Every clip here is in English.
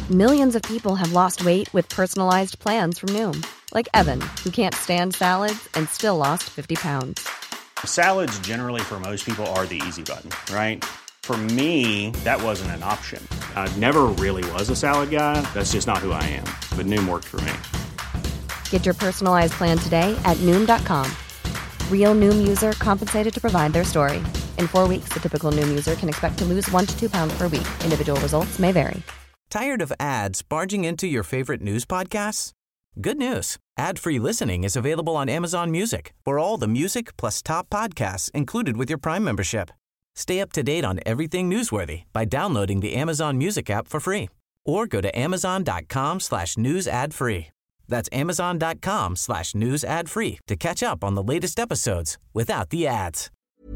Millions of people have lost weight with personalized plans from Noom. Like Evan, who can't stand salads and still lost 50 pounds. Salads generally for most people are the easy button, right? For me, that wasn't an option. I never really was a salad guy. That's just not who I am. But Noom worked for me. Get your personalized plan today at Noom.com. Real Noom user compensated to provide their story. In 4 weeks, the typical Noom user can expect to lose 1 to 2 pounds per week. Individual results may vary. Tired of ads barging into your favorite news podcasts? Good news. Ad-free listening is available on Amazon Music for all the music plus top podcasts included with your Prime membership. Stay up to date on everything newsworthy by downloading the Amazon Music app for free or go to amazon.com/news ad free. That's amazon.com/news ad free to catch up on the latest episodes without the ads.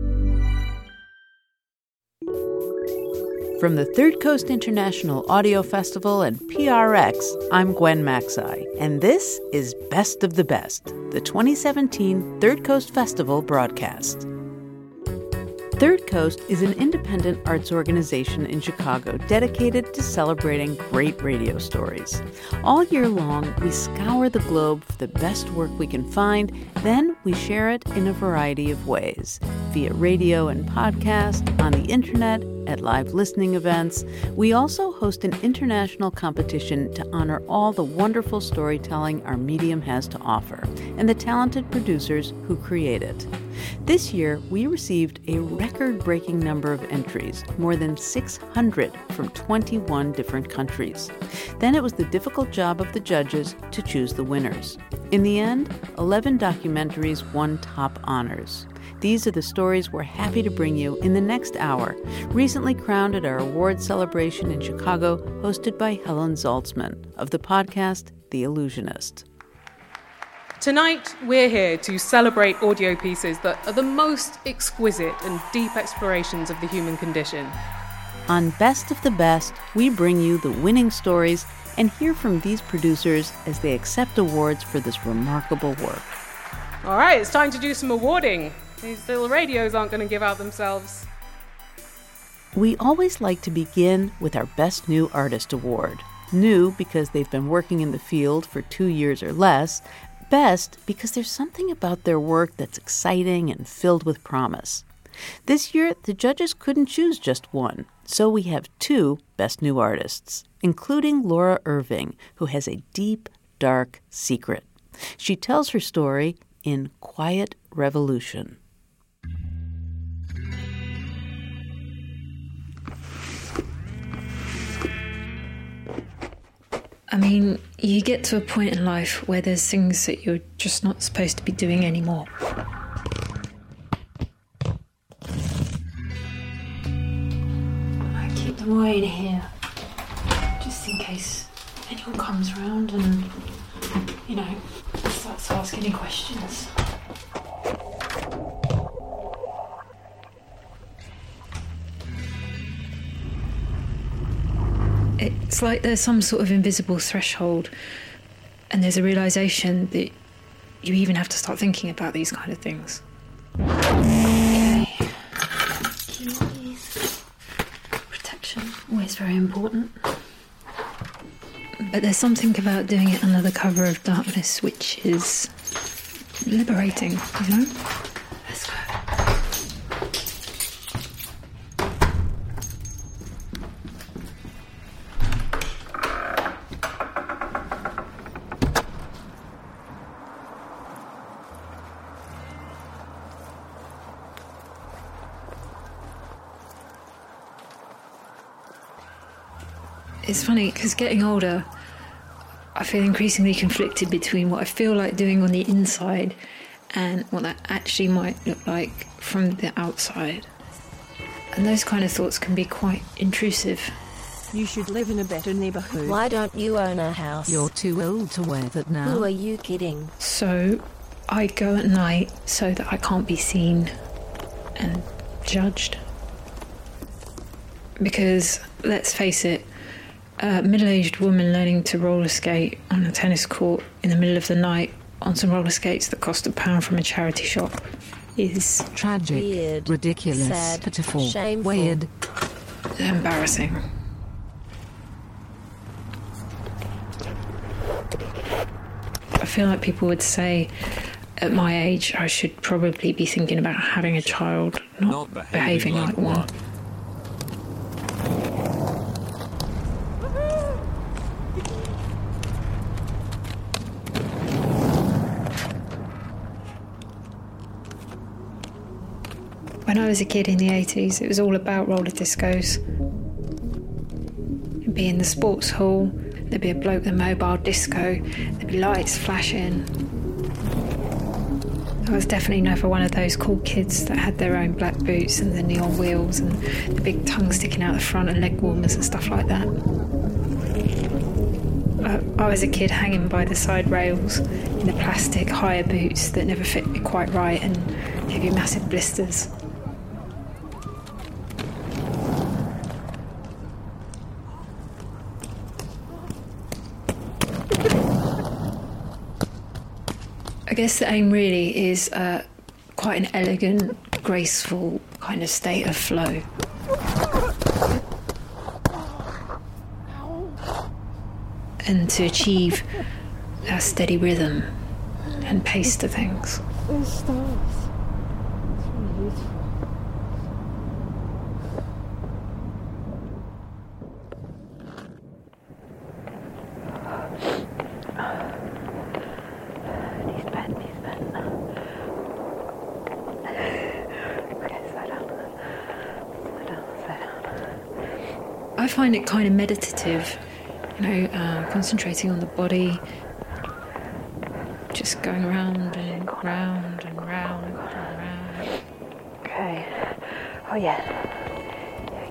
From the Third Coast International Audio Festival and PRX, I'm Gwen Macsai, and this is Best of the Best, the 2017 Third Coast Festival broadcast. Third Coast is an independent arts organization in Chicago dedicated to celebrating great radio stories. All year long, we scour the globe for the best work we can find, then we share it in a variety of ways, via radio and podcast, on the internet, at live listening events. We also host an international competition to honor all the wonderful storytelling our medium has to offer, and the talented producers who create it. This year, we received a record-breaking number of entries, more than 600 from 21 different countries. Then it was the difficult job of the judges to choose the winners. In the end, 11 documentaries won top honors. These are the stories we're happy to bring you in the next hour, recently crowned at our award celebration in Chicago, hosted by Helen Zaltzman of the podcast The Illusionist. Tonight, we're here to celebrate audio pieces that are the most exquisite and deep explorations of the human condition. On Best of the Best, we bring you the winning stories and hear from these producers as they accept awards for this remarkable work. All right, it's time to do some awarding. These little radios aren't going to give out themselves. We always like to begin with our Best New Artist Award. New because they've been working in the field for 2 years or less. Best because there's something about their work that's exciting and filled with promise. This year, the judges couldn't choose just one, so we have 2 Best New Artists, including Laura Irving, who has a deep, dark secret. She tells her story in Quiet Revolution. I mean, you get to a point in life where there's things that you're just not supposed to be doing anymore. I keep them away in here, just in case anyone comes around and, starts asking any questions. It's like there's some sort of invisible threshold, and there's a realization that you even have to start thinking about these kind of things. Okay. Keys. Protection. Always very important. But there's something about doing it under the cover of darkness which is liberating, you know? Let's go. It's funny, because getting older, I feel increasingly conflicted between what I feel like doing on the inside and what that actually might look like from the outside. And those kind of thoughts can be quite intrusive. You should live in a better neighborhood. Why don't you own a house? You're too old to wear that now. Who are you kidding? So I go at night so that I can't be seen and judged. Because, let's face it, a middle-aged woman learning to roller skate on a tennis court in the middle of the night on some roller skates that cost £1 from a charity shop is tragic, weird, ridiculous, sad, pitiful, shameful, weird, embarrassing. feel like people would say at my age I should probably be thinking about having a child, not behaving like one. When I was a kid in the 80s, it was all about roller discos. It'd be in the sports hall, there'd be a bloke with a mobile disco, there'd be lights flashing. I was definitely never one of those cool kids that had their own black boots and the neon wheels and the big tongue sticking out the front and leg warmers and stuff like that. I was a kid hanging by the side rails in the plastic higher boots that never fit me quite right and gave you massive blisters. I guess the aim really is quite an elegant, graceful kind of state of flow. And to achieve a steady rhythm and pace to things. There's stars. It's really beautiful. I find it kind of meditative, concentrating on the body, just going round and round and round and round. Okay. Oh yeah. Here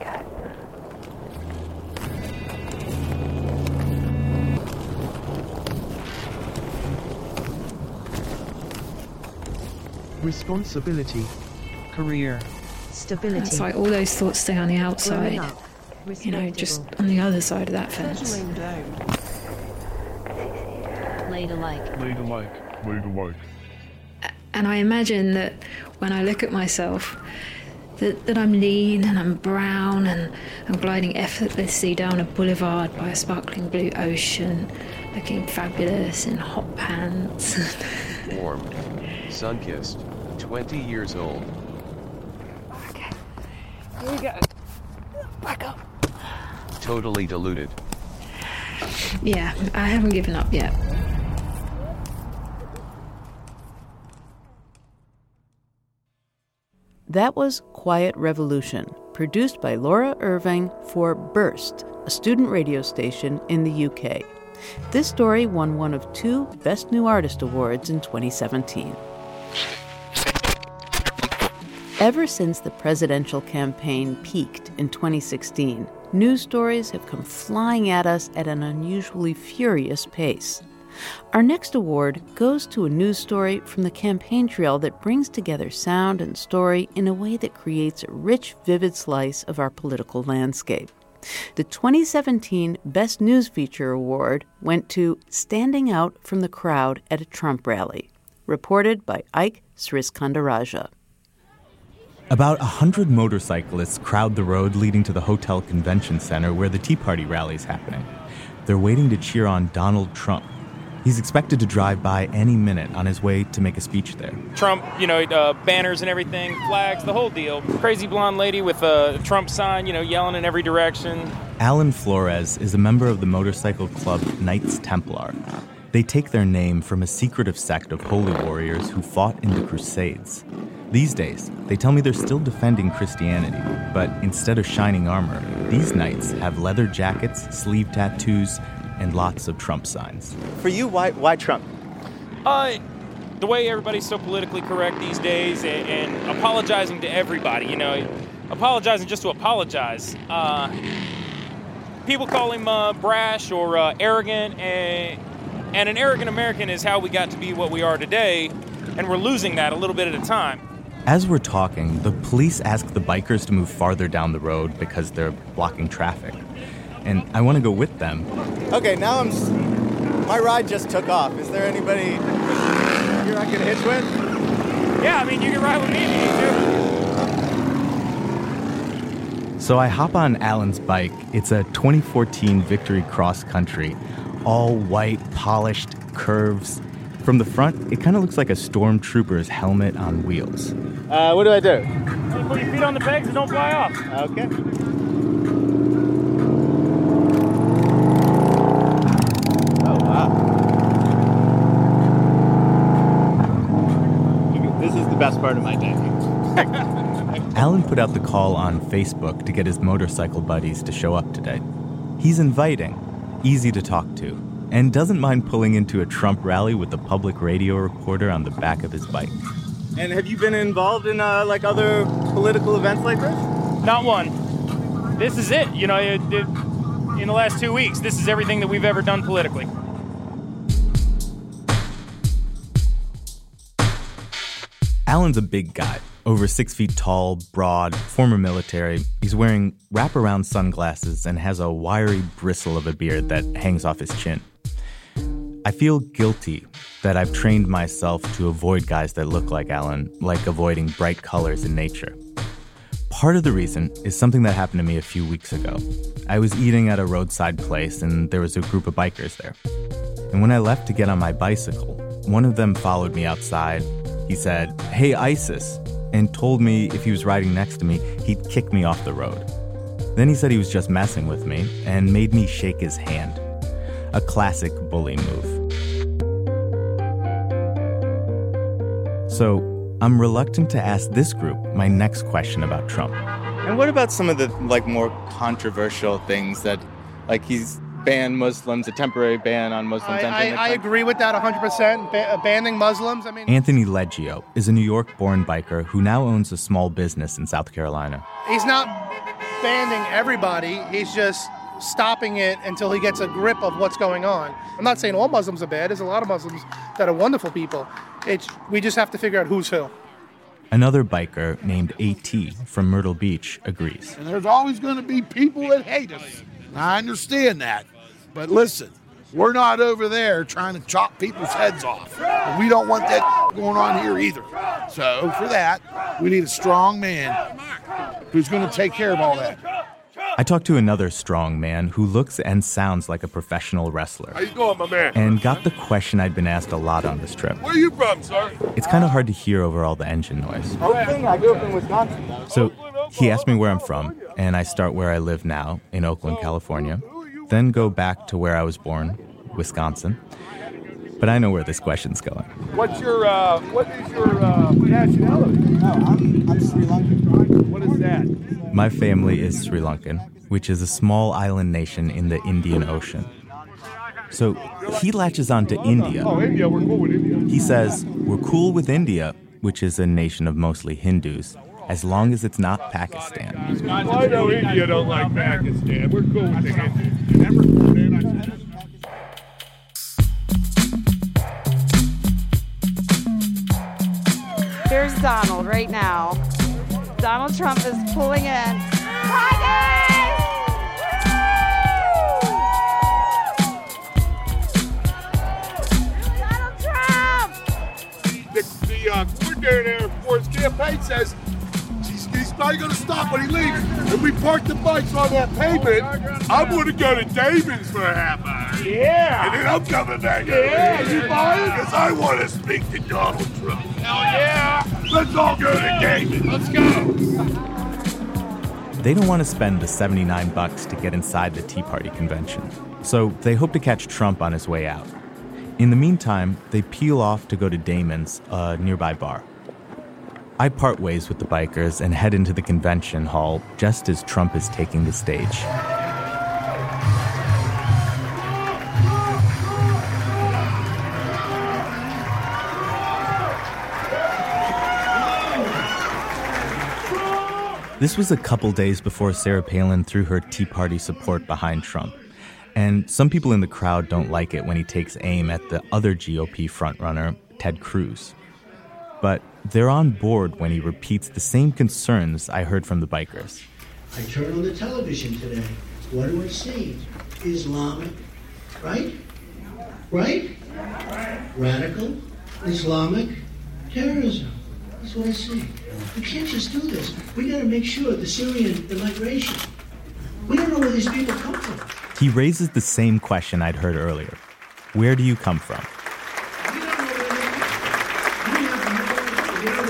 we go. Responsibility. Career. Stability. It's like all those thoughts stay on the outside, just on the other side of that fence. Laid alike. Laid alike. Laid alike. And I imagine that when I look at myself, that I'm lean and I'm brown and I'm gliding effortlessly down a boulevard by a sparkling blue ocean, looking fabulous in hot pants. Warmed, sun-kissed, 20 years old. Okay, here we go. Back up. Totally deluded. Yeah, I haven't given up yet. That was Quiet Revolution, produced by Laura Irving for Burst, a student radio station in the UK. This story won one of 2 Best New Artist awards in 2017. Ever since the presidential campaign peaked in 2016, news stories have come flying at us at an unusually furious pace. Our next award goes to a news story from the campaign trail that brings together sound and story in a way that creates a rich, vivid slice of our political landscape. The 2017 Best News Feature Award went to Standing Out from the Crowd at a Trump Rally, reported by Ike Sriskandarajah. About 100 motorcyclists crowd the road leading to the Hotel Convention Center where the Tea Party rally is happening. They're waiting to cheer on Donald Trump. He's expected to drive by any minute on his way to make a speech there. Trump, banners and everything, flags, the whole deal. Crazy blonde lady with a Trump sign, yelling in every direction. Alan Flores is a member of the motorcycle club Knights Templar. They take their name from a secretive sect of holy warriors who fought in the Crusades. These days, they tell me they're still defending Christianity, but instead of shining armor, these knights have leather jackets, sleeve tattoos, and lots of Trump signs. For you, why Trump? The way everybody's so politically correct these days and apologizing to everybody, apologizing just to apologize. People call him brash or arrogant, and an arrogant American is how we got to be what we are today, and we're losing that a little bit at a time. As we're talking, the police ask the bikers to move farther down the road because they're blocking traffic. And I want to go with them. Okay, now my ride just took off. Is there anybody here I can hitch with? Yeah, you can ride with me if you need to. So I hop on Alan's bike. It's a 2014 Victory Cross Country, all white, polished curves. From the front, it kind of looks like a stormtrooper's helmet on wheels. What do I do? Put your feet on the pegs and don't fly off. Okay. Oh, wow. This is the best part of my day. Alan put out the call on Facebook to get his motorcycle buddies to show up today. He's inviting, easy to talk to, and doesn't mind pulling into a Trump rally with a public radio recorder on the back of his bike. And have you been involved in other political events like this? Not one. This is it. You know, in the last 2 weeks, this is everything that we've ever done politically. Alan's a big guy, over 6 feet tall, broad, former military. He's wearing wraparound sunglasses and has a wiry bristle of a beard that hangs off his chin. I feel guilty that I've trained myself to avoid guys that look like Alan, like avoiding bright colors in nature. Part of the reason is something that happened to me a few weeks ago. I was eating at a roadside place and there was a group of bikers there. And when I left to get on my bicycle, one of them followed me outside. He said, "Hey, ISIS," and told me if he was riding next to me, he'd kick me off the road. Then he said he was just messing with me and made me shake his hand. A classic bully move. So I'm reluctant to ask this group my next question about Trump. And what about some of the more controversial things that, he's banned Muslims, a temporary ban on Muslims? I agree with that 100%. Banning Muslims. Anthony Leggio is a New York-born biker who now owns a small business in South Carolina. He's not banning everybody. He's just stopping it until he gets a grip of what's going on. I'm not saying all Muslims are bad. There's a lot of Muslims that are wonderful people. We just have to figure out who's who. Another biker named A.T. from Myrtle Beach agrees. And there's always going to be people that hate us. I understand that. But listen, we're not over there trying to chop people's heads off. And we don't want that going on here either. So for that, we need a strong man who's going to take care of all that. I talked to another strong man who looks and sounds like a professional wrestler. How you doing, my man? And got the question I'd been asked a lot on this trip. Where are you from, sir? It's kind of hard to hear over all the engine noise. Okay, I grew up in Wisconsin. So he asked me where I'm from, and I start where I live now, in Oakland, California. Then go back to where I was born, Wisconsin. But I know where this question's going. What is your nationality? I'm Sri Lankan. What is that? My family is Sri Lankan, which is a small island nation in the Indian Ocean. So he latches on to India. Oh, India, we're cool with India. He says, we're cool with India, which is a nation of mostly Hindus, as long as it's not Pakistan. I know India don't like Pakistan. We're cool with the Hindus. Here's Donald right now. Donald Trump is pulling in. Hi, guys! Donald Trump! The coordinator Air Force campaign says he's not going to stop when he leaves. If we park the bikes on that pavement, I'm going to go to Damon's for a half hour. Yeah! And then I'm coming back. Yeah, you buying? Because I want to speak to Donald Trump. Hell yeah! Let's all go to Damon. Let's go! They don't want to spend the $79 to get inside the Tea Party convention, so they hope to catch Trump on his way out. In the meantime, they peel off to go to Damon's, a nearby bar. I part ways with the bikers and head into the convention hall just as Trump is taking the stage. This was a couple days before Sarah Palin threw her Tea Party support behind Trump. And some people in the crowd don't like it when he takes aim at the other GOP frontrunner, Ted Cruz. But they're on board when he repeats the same concerns I heard from the bikers. I turn on the television today. What do I see? Islamic, right? Right? Radical, Islamic, terrorism. That's what I see. We can't just do this. We got to make sure the Syrian immigration. We don't know where these people come from. He raises the same question I'd heard earlier. Where do you come from? We don't know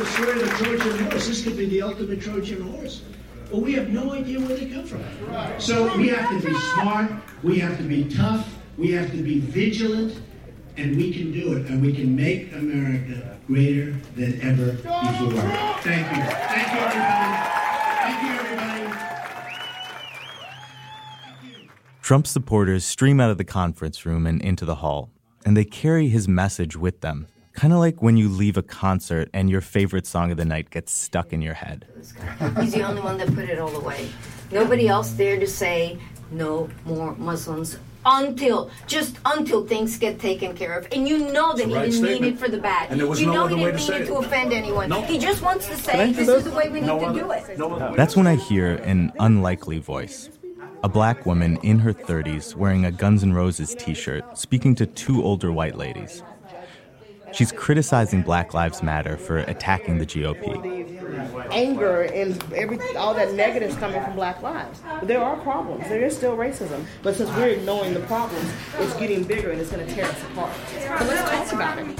the story of the Trojan horse. This could be the ultimate Trojan horse. But we have no idea where they come from. So we have to be smart, we have to be tough, we have to be vigilant, and we can do it. And we can make America greater than ever before. Thank you. Thank you, everybody. Thank you, everybody. Trump supporters stream out of the conference room and into the hall, and they carry his message with them. Kind of like when you leave a concert and your favorite song of the night gets stuck in your head. He's the only one that put it all away. Nobody else dared to say no more Muslims until things get taken care of. And you know that he didn't mean it for the bad. And there was you no know other he way didn't to mean say it to offend anyone. Nope. He just wants to say this is the way we need to do it. That's when I hear an unlikely voice. A black woman in her 30s wearing a Guns N' Roses t-shirt speaking to two older white ladies. She's criticizing Black Lives Matter for attacking the GOP. Anger and all that negative is coming from Black lives. But there are problems. There is still racism. But since we're ignoring the problems, it's getting bigger and it's going to tear us apart. So let's talk about it.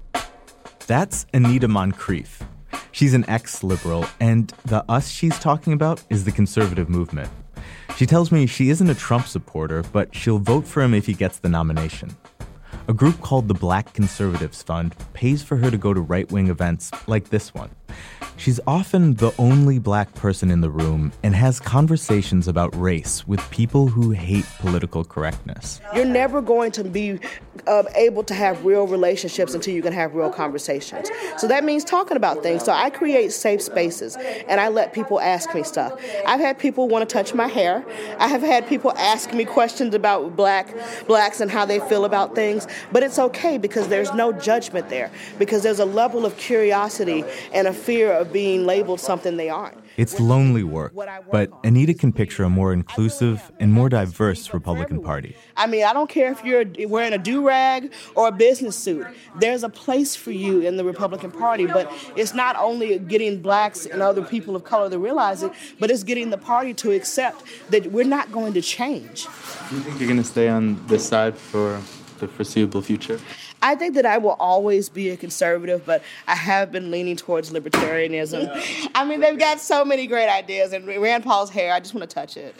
That's Anita Moncrief. She's an ex-liberal, and the us she's talking about is the conservative movement. She tells me she isn't a Trump supporter, but she'll vote for him if he gets the nomination. A group called the Black Conservatives Fund pays for her to go to right-wing events like this one. She's often the only black person in the room and has conversations about race with people who hate political correctness. You're never going to be able to have real relationships until you can have real conversations. So that means talking about things. So I create safe spaces and I let people ask me stuff. I've had people want to touch my hair. I have had people ask me questions about blacks and how they feel about things. But it's okay because there's no judgment there, because there's a level of curiosity and a fear of being labeled something they aren't. It's lonely work, but Anita can picture a more inclusive and more diverse Republican Party. I mean, I don't care if you're wearing a do-rag or a business suit. There's a place for you in the Republican Party, but it's not only getting blacks and other people of color to realize it, but it's getting the party to accept that we're not going to change. Do you think you're going to stay on this side for the foreseeable future? I think that I will always be a conservative, but I have been leaning towards libertarianism. I mean, they've got so many great ideas, and Rand Paul's hair, I just want to touch it.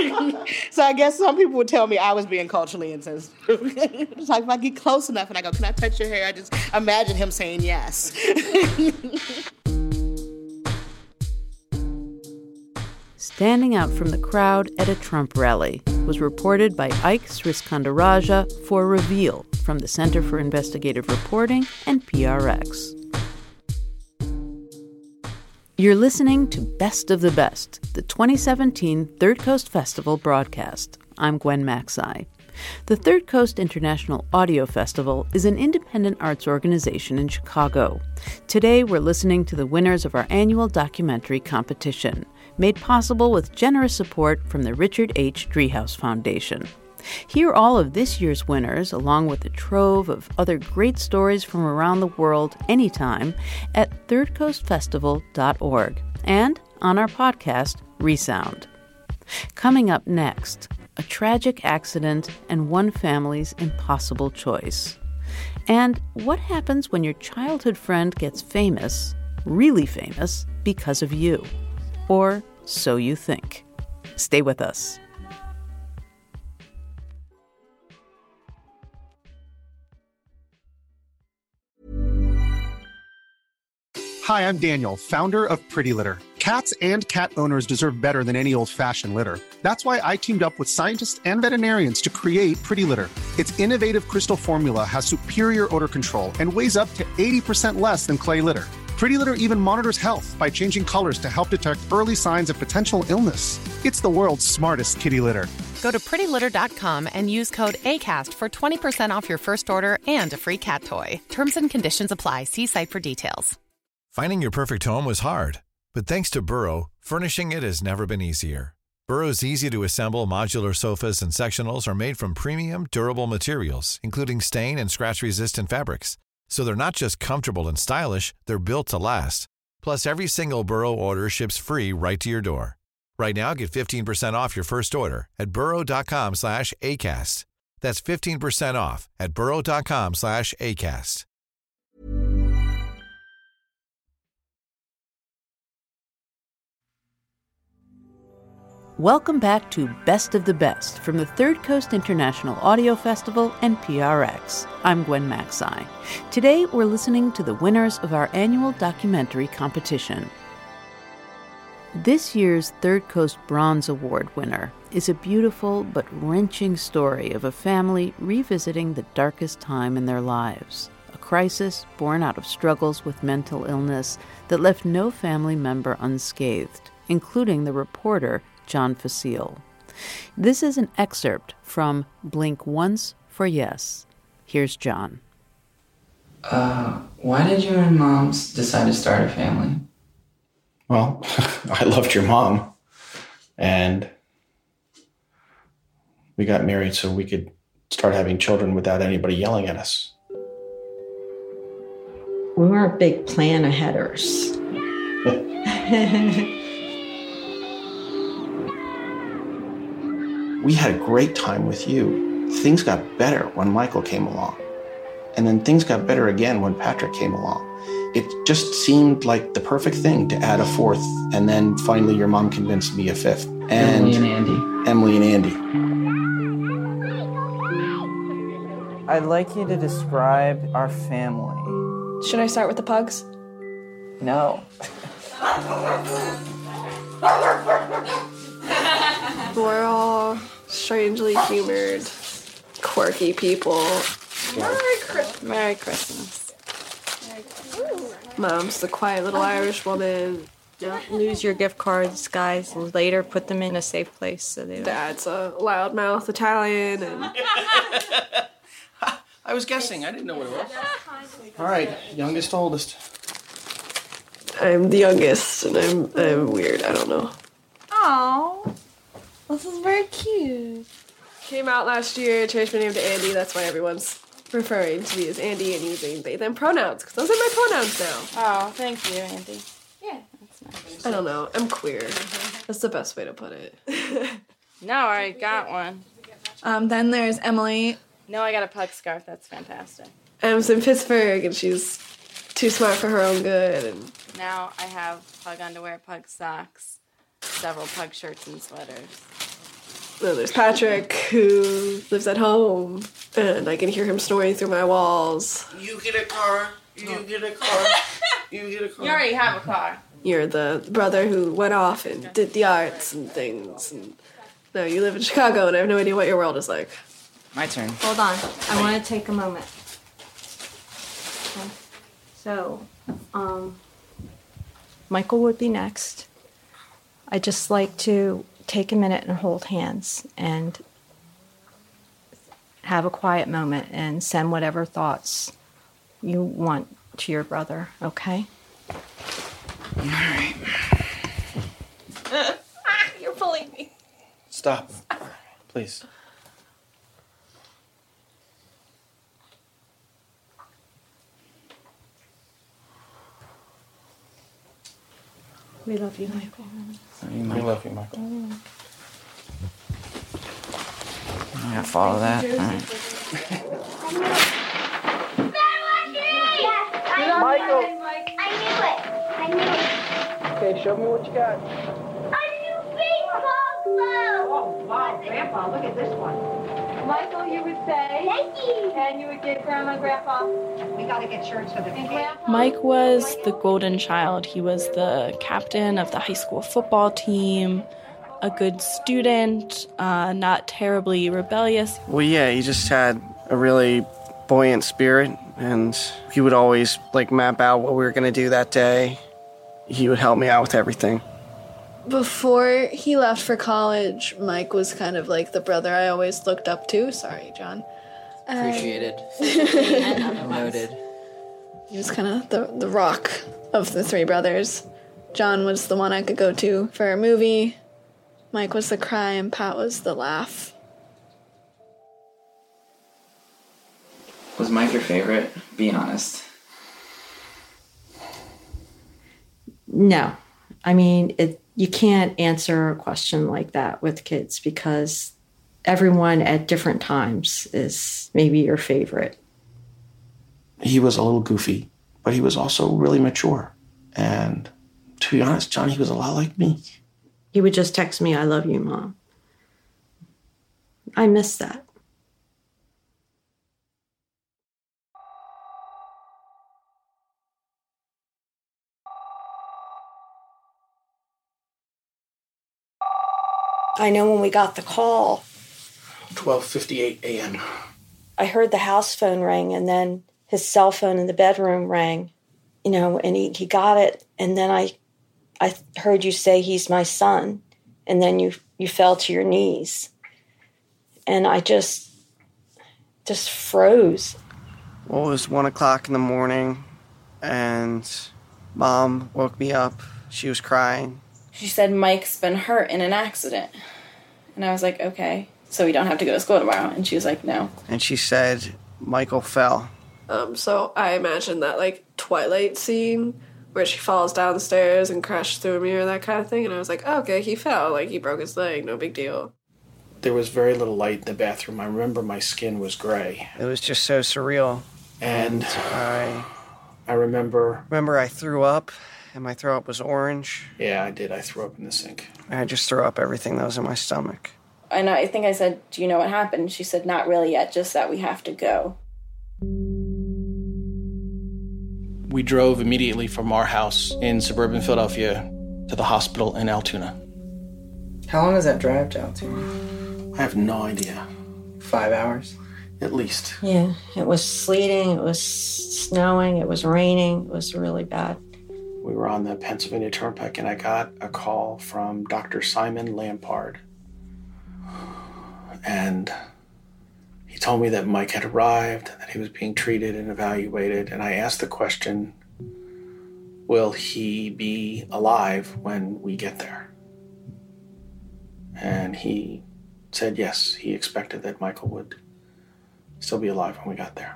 So I guess some people would tell me I was being culturally insensitive. It's like if I get close enough and I go, "Can I touch your hair?" I just imagine him saying yes. Standing out from the crowd at a Trump rally was reported by Ike Sriskandarajah for Reveal from the Center for Investigative Reporting and PRX. You're listening to Best of the Best, the 2017 Third Coast Festival broadcast. I'm Gwen Macsai. The Third Coast International Audio Festival is an independent arts organization in Chicago. Today, we're listening to the winners of our annual documentary competition, made possible with generous support from the Richard H. Driehaus Foundation. Hear all of this year's winners, along with a trove of other great stories from around the world anytime at thirdcoastfestival.org and on our podcast, Resound. Coming up next, a tragic accident and one family's impossible choice. And what happens when your childhood friend gets famous, really famous, because of you? Or so you think. Stay with us. Hi, I'm Daniel, founder of Pretty Litter. Cats and cat owners deserve better than any old-fashioned litter. That's why I teamed up with scientists and veterinarians to create Pretty Litter. Its innovative crystal formula has superior odor control and weighs up to 80% less than clay litter. Pretty Litter even monitors health by changing colors to help detect early signs of potential illness. It's the world's smartest kitty litter. Go to prettylitter.com and use code ACAST for 20% off your first order and a free cat toy. Terms and conditions apply. See site for details. Finding your perfect home was hard, but thanks to Burrow, furnishing it has never been easier. Burrow's easy-to-assemble modular sofas and sectionals are made from premium, durable materials, including stain and scratch-resistant fabrics. So they're not just comfortable and stylish, they're built to last. Plus, every single Burrow order ships free right to your door. Right now, get 15% off your first order at burrow.com/ACAST. That's 15% off at burrow.com/ACAST. Welcome back to Best of the Best from the Third Coast International Audio Festival and PRX. I'm Gwen Macsai. Today we're listening to the winners of our annual documentary competition. This year's Third Coast Bronze Award winner is a beautiful but wrenching story of a family revisiting the darkest time in their lives, a crisis born out of struggles with mental illness that left no family member unscathed, including the reporter John Facile. This is an excerpt from Blink Once for Yes. Here's John. Why did you and Mom decide to start a family? Well, I loved your mom, and we got married so we could start having children without anybody yelling at us. We weren't big plan-aheaders. We had a great time with you. Things got better when Michael came along. And then things got better again when Patrick came along. It just seemed like the perfect thing to add a fourth. And then finally your mom convinced me a fifth. And Emily and Andy. I'd like you to describe our family. Should I start with the pugs? No. We're all strangely humored, quirky people. Merry Christmas. Mom's the quiet little Irish woman. Don't lose your gift cards, guys, and later put them in a safe place. So they don't. Dad's a loudmouth Italian. And I was guessing. I didn't know what it was. All right, youngest, oldest. I'm the youngest, and I'm weird. I don't know. Aww. This is very cute. Came out last year, changed my name to Andy. That's why everyone's referring to me as Andy and using they, them pronouns, because those are my pronouns now. Oh, thank you, Andy. Yeah, that's nice. I don't know. I'm queer. That's the best way to put it. No, I already got one. Then there's Emily. No, I got a pug scarf. That's fantastic. Em's in Pittsburgh, and she's too smart for her own good. And now I have pug underwear, pug socks, several pug shirts and sweaters. Then there's Patrick, who lives at home, and I can hear him snoring through my walls. You get a car. You get a car. You get a car. You already have a car. You're the brother who went off and did the arts and things. And no, you live in Chicago, and I have no idea what your world is like. My turn. Hold on. I want to take a moment. Okay. So, Michael would be next. I'd just like to take a minute and hold hands and have a quiet moment and send whatever thoughts you want to your brother, okay? All right. You're pulling me. Stop. Please. We love you, Michael. We love you, Michael. I gotta follow that. All right. Michael! I knew it. Okay, show me what you got. A new baseball glove. Oh, wow, Grandpa, look at this one. Michael, you would say, thank you. And you would give Grandma and Grandpa. We gotta get shirts for the kids. Mike was the golden child. He was the captain of the high school football team, a good student, not terribly rebellious. Well, yeah, he just had a really buoyant spirit, and he would always map out what we were going to do that day. He would help me out with everything. Before he left for college, Mike was kind of like the brother I always looked up to. Sorry, John. Appreciated. Noted. He was kind of the rock of the three brothers. John was the one I could go to for a movie. Mike was the cry, and Pat was the laugh. Was Mike your favorite? Be honest. No. I mean, you can't answer a question like that with kids because everyone at different times is maybe your favorite. He was a little goofy, but he was also really mature. And to be honest, John, he was a lot like me. He would just text me, "I love you, Mom." I miss that. I know when we got the call, 12:58 a.m. I heard the house phone ring, and then his cell phone in the bedroom rang, and he got it. And then I heard you say, "He's my son." And then you fell to your knees. And I just froze. Well, it was 1 o'clock in the morning, and Mom woke me up. She was crying. She said, "Mike's been hurt in an accident." And I was like, "Okay, so we don't have to go to school tomorrow?" And she was like, "No." And she said, "Michael fell." So I imagined that, Twilight scene where she falls down the stairs and crashes through a mirror, that kind of thing. And I was like, oh, okay, he fell. He broke his leg, no big deal. There was very little light in the bathroom. I remember my skin was gray. It was just so surreal. And I remember I threw up, and my throat was orange. Yeah, I did. I threw up in the sink. I just threw up everything that was in my stomach. And I think I said, "Do you know what happened?" She said, "Not really yet, just that we have to go." We drove immediately from our house in suburban Philadelphia to the hospital in Altoona. How long is that drive to Altoona? I have no idea. 5 hours? At least. Yeah, it was sleeting, it was snowing, it was raining, it was really bad. We were on the Pennsylvania Turnpike, and I got a call from Dr. Simon Lampard. And he told me that Mike had arrived, that he was being treated and evaluated, and I asked the question, will he be alive when we get there? And he said yes, he expected that Michael would still be alive when we got there.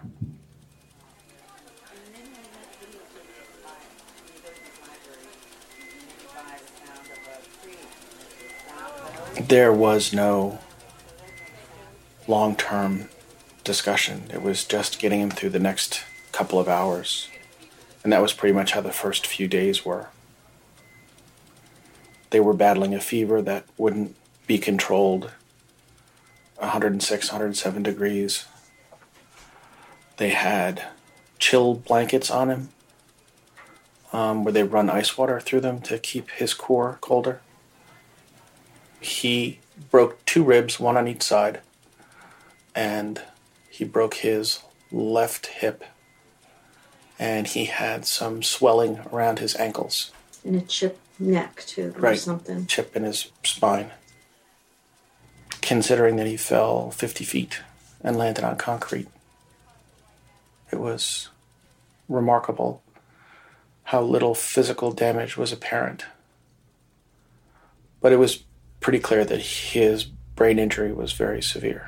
There was no long-term discussion. It was just getting him through the next couple of hours. And that was pretty much how the first few days were. They were battling a fever that wouldn't be controlled, 106, 107 degrees. They had chill blankets on him, where they run ice water through them to keep his core colder. He broke 2 ribs, one on each side, and he broke his left hip, and he had some swelling around his ankles. And a chipped neck, too, or something. Chip in his spine. Considering that he fell 50 feet and landed on concrete, it was remarkable how little physical damage was apparent. But it was pretty clear that his brain injury was very severe.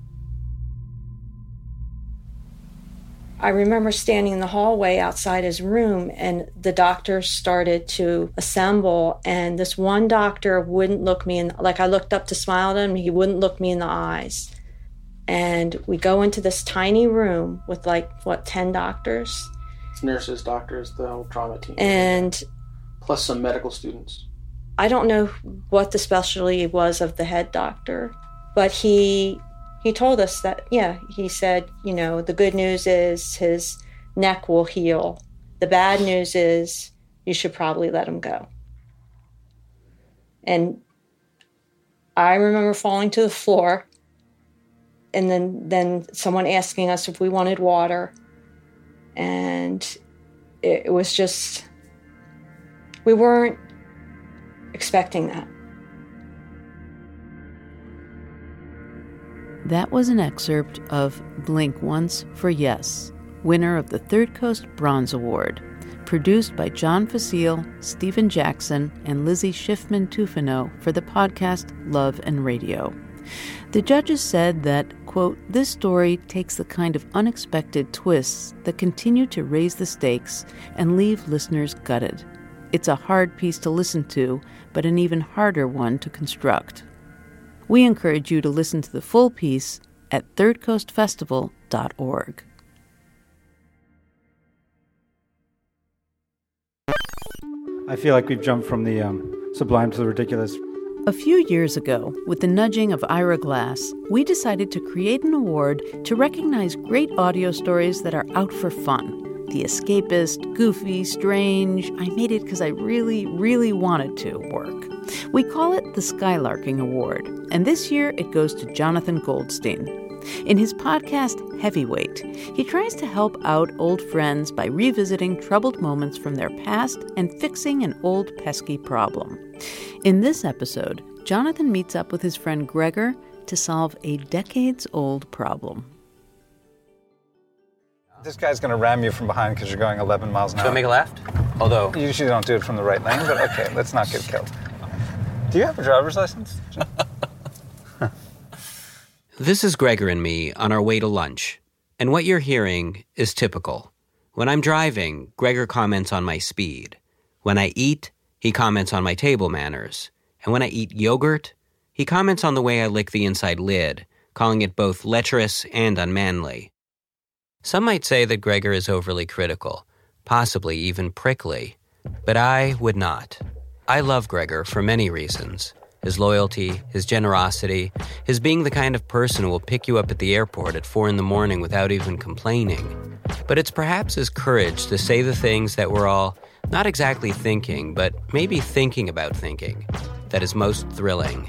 I remember standing in the hallway outside his room, and the doctors started to assemble, and this one doctor wouldn't look me in, I looked up to smile at him, he wouldn't look me in the eyes. And we go into this tiny room with 10 doctors? Nurses, doctors, the whole trauma team. And plus some medical students. I don't know what the specialty was of the head doctor, but he told us that, he said, the good news is his neck will heal. The bad news is you should probably let him go. And I remember falling to the floor, and then someone asking us if we wanted water. And it was just, we weren't expecting that. That was an excerpt of Blink Once for Yes, winner of the Third Coast Bronze Award, produced by John Facile, Stephen Jackson, and Lizzie Schiffman-Tufano for the podcast Love and Radio. The judges said that, quote, this story takes the kind of unexpected twists that continue to raise the stakes and leave listeners gutted. It's a hard piece to listen to, but an even harder one to construct. We encourage you to listen to the full piece at thirdcoastfestival.org. I feel like we've jumped from the sublime to the ridiculous A few years ago, with the nudging of Ira Glass, we decided to create an award to recognize great audio stories that are out for fun. The escapist, goofy, strange, I made it because I really, really wanted to work. We call it the Skylarking Award, and this year it goes to Jonathan Goldstein. In his podcast, Heavyweight, he tries to help out old friends by revisiting troubled moments from their past and fixing an old pesky problem. In this episode, Jonathan meets up with his friend Gregor to solve a decades-old problem. This guy's going to ram you from behind because you're going 11 miles an hour. Should I make a left? Although... You usually don't do it from the right lane, but okay, let's not get killed. Do you have a driver's license? This is Gregor and me on our way to lunch. And what you're hearing is typical. When I'm driving, Gregor comments on my speed. When I eat, he comments on my table manners. And when I eat yogurt, he comments on the way I lick the inside lid, calling it both lecherous and unmanly. Some might say that Gregor is overly critical, possibly even prickly, but I would not. I love Gregor for many reasons. His loyalty, his generosity, his being the kind of person who will pick you up at the airport at 4 a.m. without even complaining. But it's perhaps his courage to say the things that we're all not exactly thinking, but maybe thinking about thinking, that is most thrilling.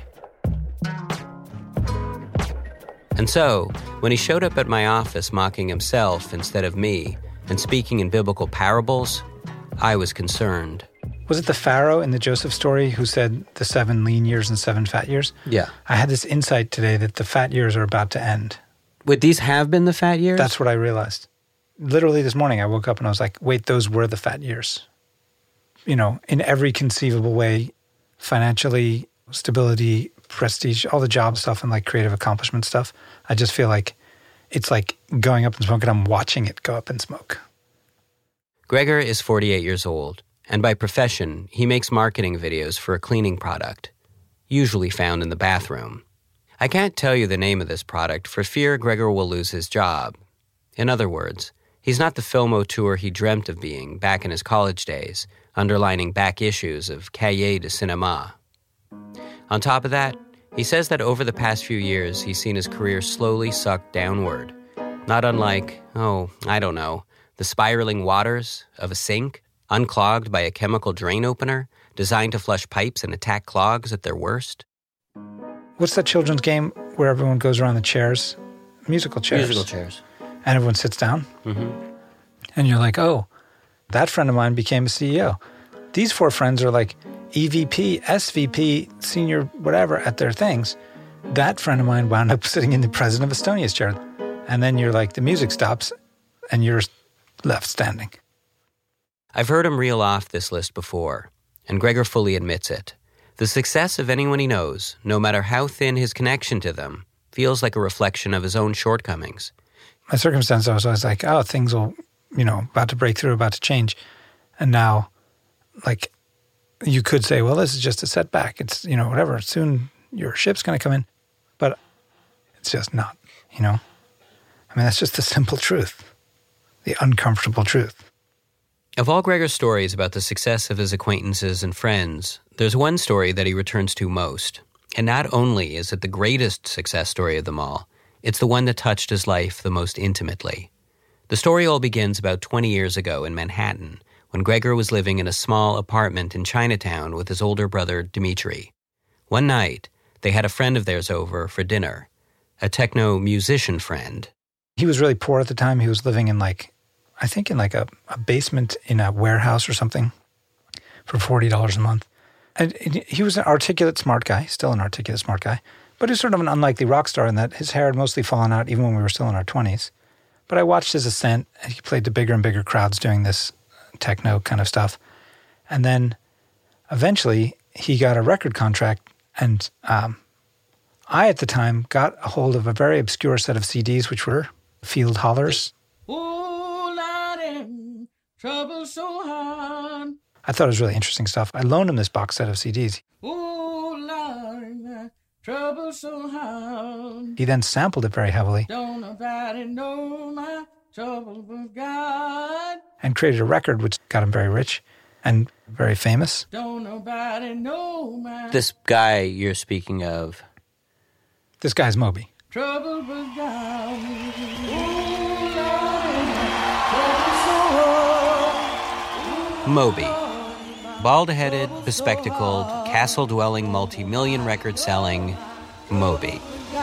And so, when he showed up at my office mocking himself instead of me and speaking in biblical parables, I was concerned. Was it the Pharaoh in the Joseph story who said the 7 lean years and 7 fat years? Yeah. I had this insight today that the fat years are about to end. Would these have been the fat years? That's what I realized. Literally this morning I woke up and I was like, wait, those were the fat years. You know, in every conceivable way, financially, stability, prestige, all the job stuff and like creative accomplishment stuff. I just feel like it's like going up in smoke and I'm watching it go up in smoke. Gregor is 48 years old, and by profession, he makes marketing videos for a cleaning product, usually found in the bathroom. I can't tell you the name of this product for fear Gregor will lose his job. In other words, he's not the film auteur he dreamt of being back in his college days, underlining back issues of Cahiers de Cinema. On top of that, he says that over the past few years, he's seen his career slowly suck downward. Not unlike, the spiraling waters of a sink, unclogged by a chemical drain opener, designed to flush pipes and attack clogs at their worst. What's that children's game where everyone goes around the chairs? Musical chairs. Musical chairs. And everyone sits down? Mm-hmm. And you're like, oh, that friend of mine became a CEO. These 4 friends are like EVP, SVP, senior whatever at their things. That friend of mine wound up sitting in the president of Estonia's chair. And then you're like, the music stops and you're left standing. I've heard him reel off this list before, and Gregor fully admits it. The success of anyone he knows, no matter how thin his connection to them, feels like a reflection of his own shortcomings. My circumstance, I was always like, oh, things will, about to break through, about to change. And now, like, you could say, well, this is just a setback. It's, whatever. Soon your ship's going to come in. But it's just not, that's just the simple truth, the uncomfortable truth. Of all Gregor's stories about the success of his acquaintances and friends, there's one story that he returns to most. And not only is it the greatest success story of them all, it's the one that touched his life the most intimately. The story all begins about 20 years ago in Manhattan, when Gregor was living in a small apartment in Chinatown with his older brother, Dmitri. One night, they had a friend of theirs over for dinner, a techno musician friend. He was really poor at the time. He was living in a basement in a warehouse or something for $40 a month. And he was an articulate, smart guy, still an articulate, smart guy, but he was sort of an unlikely rock star in that his hair had mostly fallen out even when we were still in our 20s. But I watched his ascent, and he played to bigger and bigger crowds doing this techno kind of stuff. And then eventually he got a record contract, and I, at the time, got a hold of a very obscure set of CDs, which were Field Hollers. Trouble so hard. I thought it was really interesting stuff. I loaned him this box set of CDs. Oh, Lord, trouble so hard. He then sampled it very heavily. Don't nobody know my trouble but God. And created a record which got him very rich. and very famous. Don't nobody know my This guy you're speaking of. This guy's Moby. trouble was down. Moby. Bald-headed, bespectacled, castle-dwelling, multi-million record-selling Moby.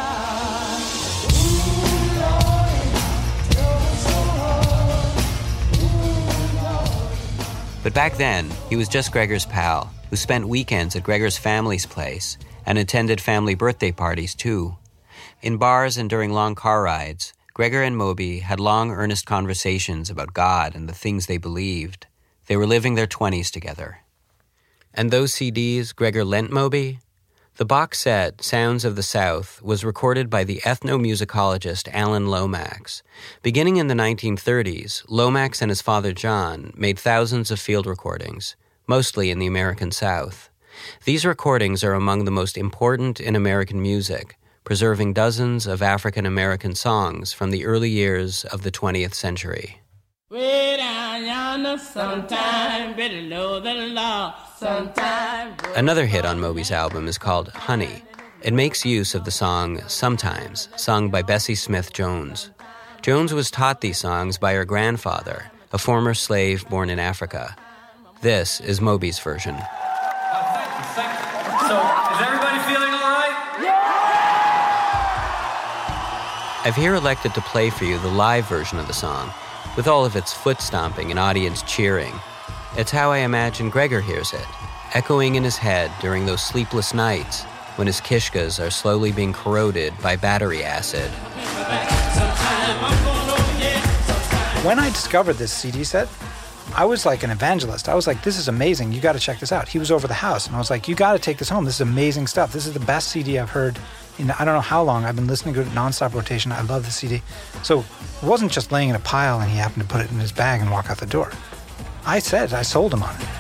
But back then, he was just Gregor's pal, who spent weekends at Gregor's family's place and attended family birthday parties, too. In bars and during long car rides, Gregor and Moby had long, earnest conversations about God and the things they believed. They were living their 20s together. And those CDs Gregor lent Moby? The box set, Sounds of the South, was recorded by the ethnomusicologist Alan Lomax. Beginning in the 1930s, Lomax and his father John made thousands of field recordings, mostly in the American South. These recordings are among the most important in American music, preserving dozens of African American songs from the early years of the 20th century. Way down yonder, sometime below the law, sometime. Another hit on Moby's album is called Honey. It makes use of the song Sometimes, sung by Bessie Smith Jones. Jones was taught these songs by her grandfather, a former slave born in Africa. This is Moby's version. So, is everybody feeling all right? I've here elected to play for you the live version of the song, with all of its foot stomping and audience cheering. It's how I imagine Gregor hears it, echoing in his head during those sleepless nights when his kishkas are slowly being corroded by battery acid. When I discovered this CD set, I was like an evangelist. I was like, this is amazing. You got to check this out. He was over the house, and I was like, you got to take this home. This is amazing stuff. This is the best CD I've heard in I don't know how long. I've been listening to it nonstop rotation. I love the CD. So it wasn't just laying in a pile and he happened to put it in his bag and walk out the door. I sold him on it.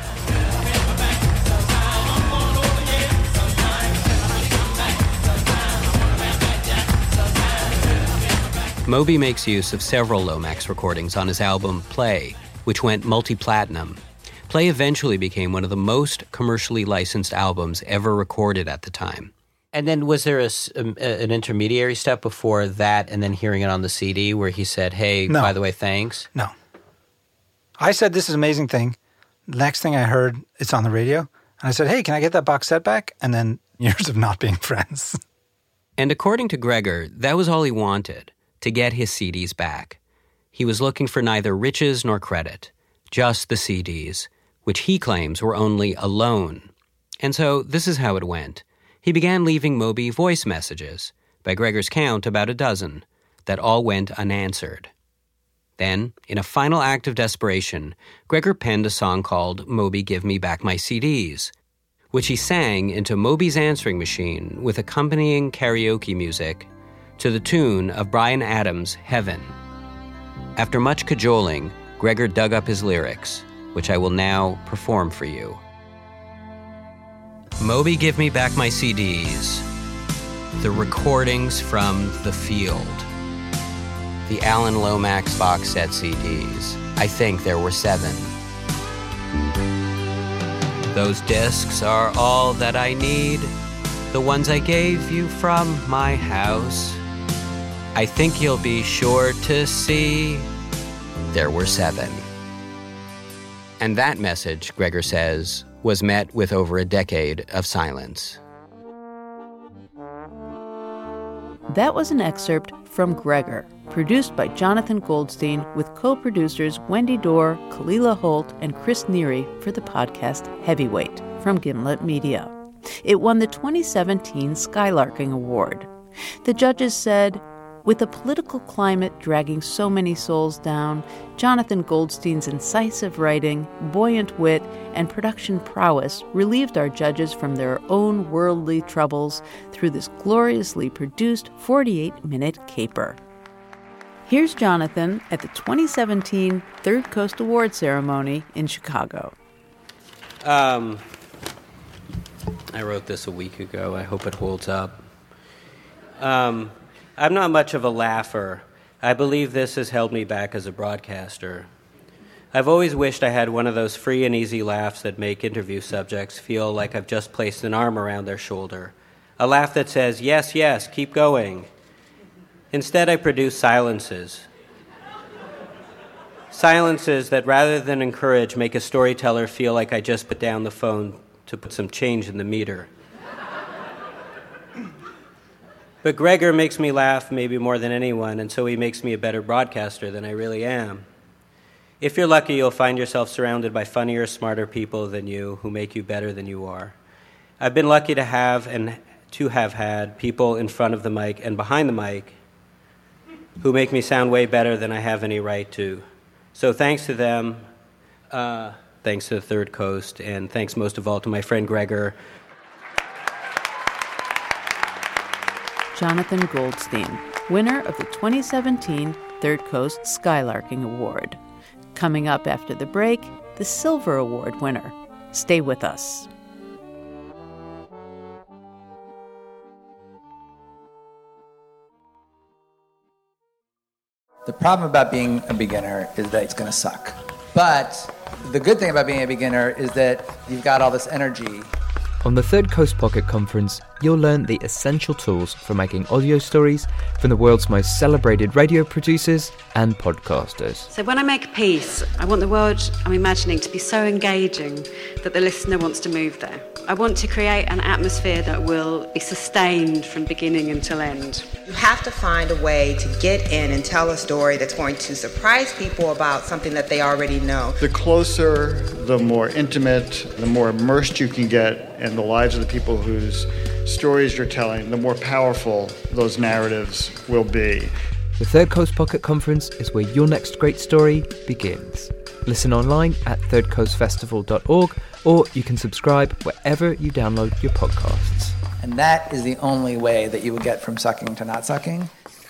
Moby makes use of several Lomax recordings on his album Play, which went multi-platinum. Play eventually became one of the most commercially licensed albums ever recorded at the time. And then was there an intermediary step before that and then hearing it on the CD where he said, hey, No. by the way, thanks? No. I said, this is an amazing thing. The next thing I heard, it's on the radio. And I said, hey, can I get that box set back? And then years of not being friends. And according to Gregor, that was all he wanted, to get his CDs back. He was looking for neither riches nor credit, just the CDs, which he claims were only a loan. And so this is how it went. He began leaving Moby voice messages, by Gregor's count about a dozen, that all went unanswered. Then, in a final act of desperation, Gregor penned a song called Moby Give Me Back My CDs, which he sang into Moby's answering machine with accompanying karaoke music to the tune of Bryan Adams' Heaven. After much cajoling, Gregor dug up his lyrics, which I will now perform for you. Moby, give me back my CDs, the recordings from the field, the Alan Lomax box set CDs. I think there were 7. Those discs are all that I need, the ones I gave you from my house. I think you'll be sure to see there were 7. And that message, Gregor says, was met with over a decade of silence. That was an excerpt from Gregor, produced by Jonathan Goldstein with co-producers Wendy Dorr, Kalila Holt, and Chris Neary for the podcast Heavyweight from Gimlet Media. It won the 2017 Skylarking Award. The judges said, with the political climate dragging so many souls down, Jonathan Goldstein's incisive writing, buoyant wit, and production prowess relieved our judges from their own worldly troubles through this gloriously produced 48-minute caper. Here's Jonathan at the 2017 Third Coast Award ceremony in Chicago. I wrote this a week ago. I hope it holds up. I'm not much of a laugher. I believe this has held me back as a broadcaster. I've always wished I had one of those free and easy laughs that make interview subjects feel like I've just placed an arm around their shoulder. A laugh that says, yes, yes, keep going. Instead, I produce silences. Silences that, rather than encourage, make a storyteller feel like I just put down the phone to put some change in the meter. But Gregor makes me laugh maybe more than anyone, and so he makes me a better broadcaster than I really am. If you're lucky, you'll find yourself surrounded by funnier, smarter people than you who make you better than you are. I've been lucky to have had people in front of the mic and behind the mic who make me sound way better than I have any right to. So thanks to them, thanks to the Third Coast, and thanks most of all to my friend Gregor. Jonathan Goldstein, winner of the 2017 Third Coast Skylarking Award. Coming up after the break, the Silver Award winner. Stay with us. The problem about being a beginner is that it's going to suck. But the good thing about being a beginner is that you've got all this energy. On the Third Coast Pocket Conference, you'll learn the essential tools for making audio stories from the world's most celebrated radio producers and podcasters. So when I make a piece, I want the world I'm imagining to be so engaging that the listener wants to move there. I want to create an atmosphere that will be sustained from beginning until end. You have to find a way to get in and tell a story that's going to surprise people about something that they already know. The closer, the more intimate, the more immersed you can get in the lives of the people whose stories you're telling, the more powerful those narratives will be. The Third Coast Pocket Conference is where your next great story begins. Listen online at thirdcoastfestival.org, or you can subscribe wherever you download your podcasts. And that is the only way that you will get from sucking to not sucking.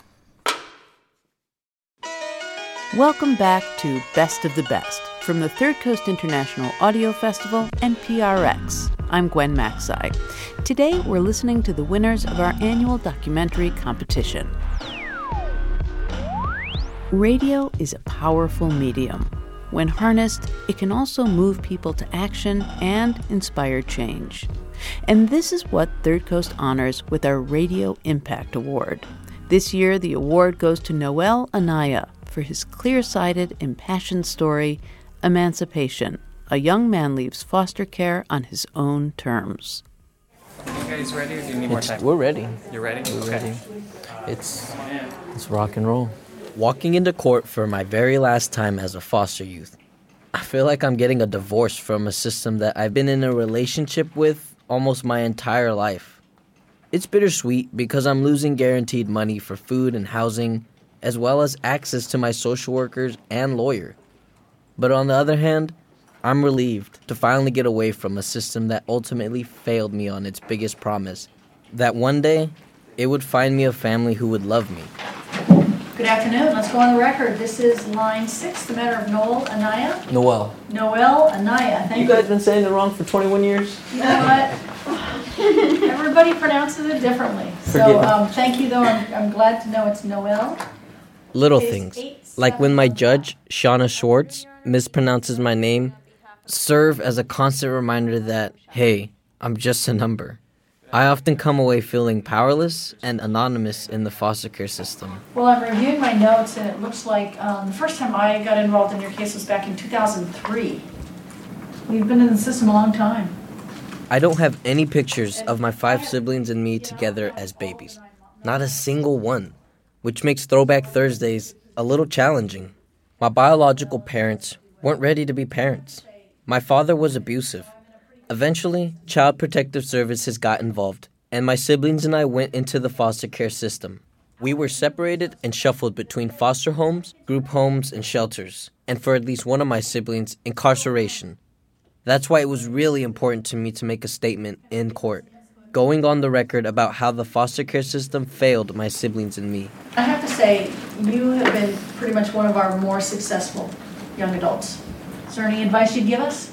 Welcome back to Best of the Best from the Third Coast International Audio Festival and PRX. I'm Gwen Macsai. Today we're listening to the winners of our annual documentary competition. Radio is a powerful medium. When harnessed, it can also move people to action and inspire change. And this is what Third Coast honors with our Radio Impact Award. This year, the award goes to Noel Anaya for his clear-sighted, impassioned story, Emancipation. A young man leaves foster care on his own terms. Are you guys ready, or do you need more time? We're ready. You're ready? We're okay. ready. It's rock and roll. Walking into court for my very last time as a foster youth. I feel like I'm getting a divorce from a system that I've been in a relationship with almost my entire life. It's bittersweet because I'm losing guaranteed money for food and housing, as well as access to my social workers and lawyer. But on the other hand, I'm relieved to finally get away from a system that ultimately failed me on its biggest promise, that one day it would find me a family who would love me. Good afternoon. Let's go on the record. This is line 6, the matter of Noel Anaya. Noel. Noel Anaya. Thank you. You guys been saying it wrong for 21 years? You know what? Everybody pronounces it differently. So thank you, though. I'm glad to know it's Noel. Little things, like when my judge, Shauna Schwartz, mispronounces my name, serve as a constant reminder that, hey, I'm just a number. I often come away feeling powerless and anonymous in the foster care system. Well, I'm reviewing my notes, and it looks like the first time I got involved in your case was back in 2003. We've been in the system a long time. I don't have any pictures of my 5 siblings and me together as babies. Not a single one, which makes Throwback Thursdays a little challenging. My biological parents weren't ready to be parents. My father was abusive. Eventually, Child Protective Services got involved, and my siblings and I went into the foster care system. We were separated and shuffled between foster homes, group homes, and shelters, and for at least one of my siblings, incarceration. That's why it was really important to me to make a statement in court, going on the record about how the foster care system failed my siblings and me. I have to say, you have been pretty much one of our more successful young adults. Is there any advice you'd give us?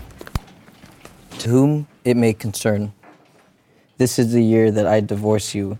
To whom it may concern, this is the year that I divorce you.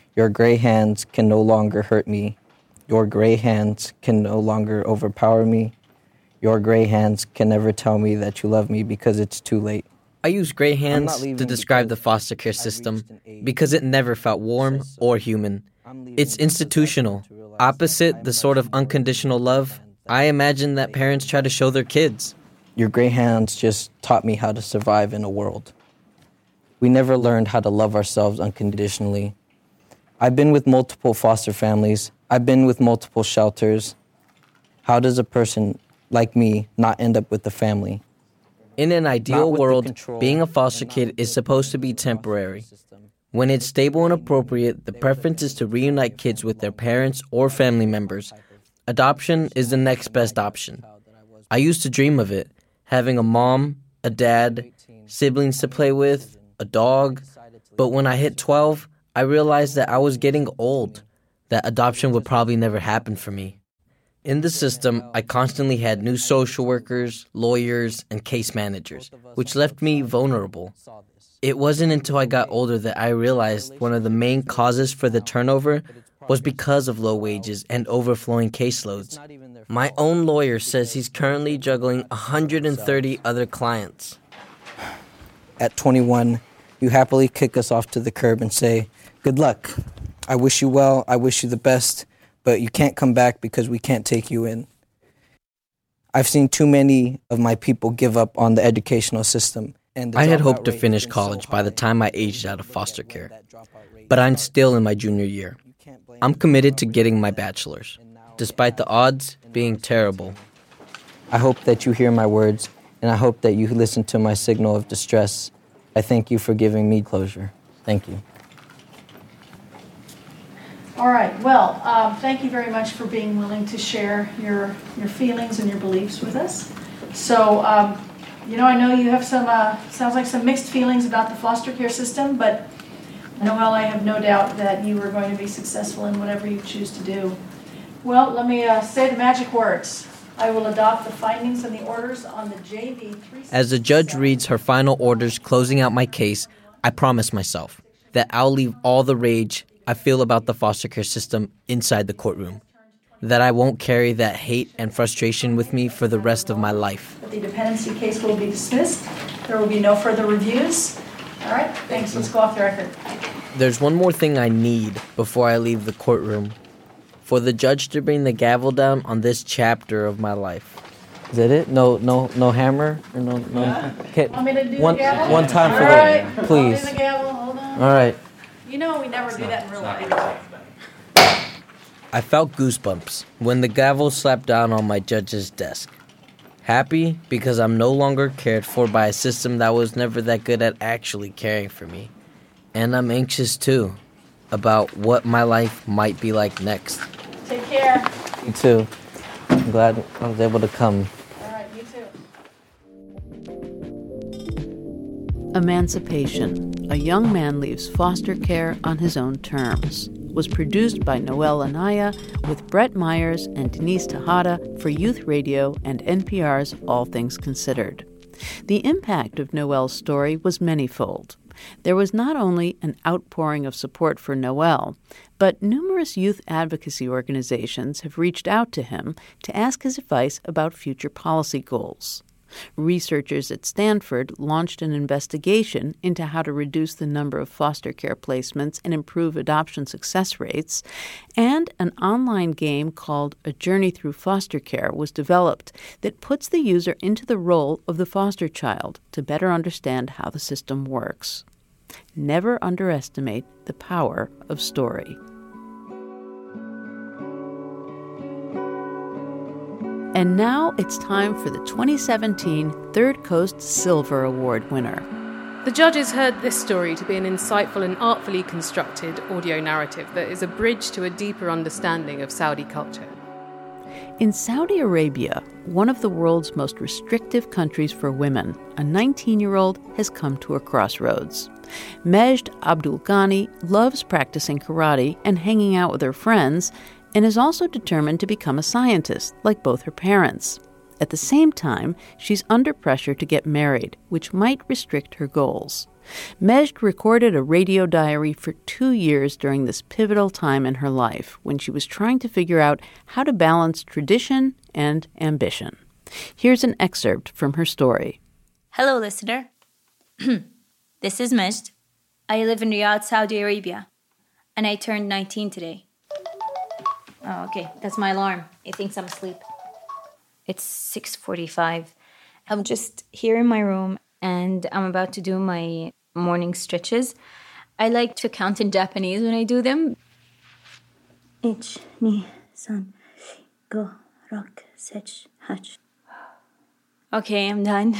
Your gray hands can no longer hurt me. Your gray hands can no longer overpower me. Your gray hands can never tell me that you love me because it's too late. I use gray hands to describe the foster care system because it never felt warm or human. It's institutional. Opposite the sort of unconditional love I imagine that parents try to show their kids. Your gray hands just taught me how to survive in a world. We never learned how to love ourselves unconditionally. I've been with multiple foster families. I've been with multiple shelters. How does a person like me not end up with a family? In an ideal world, being a foster kid is supposed to be temporary. When it's stable and appropriate, the preference is to reunite kids with their parents or family members. Adoption is the next best option. I used to dream of it, having a mom, a dad, siblings to play with, a dog. But when I hit 12, I realized that I was getting old, that adoption would probably never happen for me. In the system, I constantly had new social workers, lawyers, and case managers, which left me vulnerable. It wasn't until I got older that I realized one of the main causes for the turnover was because of low wages and overflowing caseloads. My own lawyer says he's currently juggling 130 other clients. At 21, you happily kick us off to the curb and say, "Good luck. I wish you well, I wish you the best, but you can't come back because we can't take you in." I've seen too many of my people give up on the educational system. I had hoped to finish college by the time I aged out of foster care, but I'm still in my junior year. I'm committed to getting my bachelor's, despite the odds being terrible. I hope that you hear my words, and I hope that you listen to my signal of distress. I thank you for giving me closure. Thank you. All right. Well, thank you very much for being willing to share your feelings and your beliefs with us. So, I know you have sounds like some mixed feelings about the foster care system, but Noelle, I have no doubt that you are going to be successful in whatever you choose to do. Well, let me say the magic words. I will adopt the findings and the orders on the JV 3. As the judge reads her final orders closing out my case, I promise myself that I'll leave all the rage I feel about the foster care system inside the courtroom. That I won't carry that hate and frustration with me for the rest of my life. The dependency case will be dismissed. There will be no further reviews. All right, thanks. Let's go off the record. There's one more thing I need before I leave the courtroom. For the judge to bring the gavel down on this chapter of my life. Is that it? No hammer? Or no. Okay. Want me to do one, the gavel? one time for right. that, please. The gavel. Hold on. All right. You know we never do that in real life. I felt goosebumps when the gavel slapped down on my judge's desk. Happy because I'm no longer cared for by a system that was never that good at actually caring for me. And I'm anxious too about what my life might be like next. Take care. You too. I'm glad I was able to come. All right, you too. Emancipation. A young man leaves foster care on his own terms. Was produced by Noelle Anaya with Brett Myers and Denise Tejada for Youth Radio and NPR's All Things Considered. The impact of Noelle's story was manyfold. There was not only an outpouring of support for Noelle, but numerous youth advocacy organizations have reached out to him to ask his advice about future policy goals. Researchers at Stanford launched an investigation into how to reduce the number of foster care placements and improve adoption success rates, and an online game called A Journey Through Foster Care was developed that puts the user into the role of the foster child to better understand how the system works. Never underestimate the power of story. And now it's time for the 2017 Third Coast Silver Award winner. The judges heard this story to be an insightful and artfully constructed audio narrative that is a bridge to a deeper understanding of Saudi culture. In Saudi Arabia, one of the world's most restrictive countries for women, a 19-year-old has come to a crossroads. Majd Abdul Ghani loves practicing karate and hanging out with her friends, and is also determined to become a scientist, like both her parents. At the same time, she's under pressure to get married, which might restrict her goals. Majd recorded a radio diary for 2 years during this pivotal time in her life when she was trying to figure out how to balance tradition and ambition. Here's an excerpt from her story. Hello, listener. This is Majd. I live in Riyadh, Saudi Arabia, and I turned 19 today. Oh, okay. That's my alarm. It thinks I'm asleep. It's 6:45. I'm just here in my room, and I'm about to do my morning stretches. I like to count in Japanese when I do them. 1, 2, 3, 4, 5, 6, 7, 8. Okay, I'm done.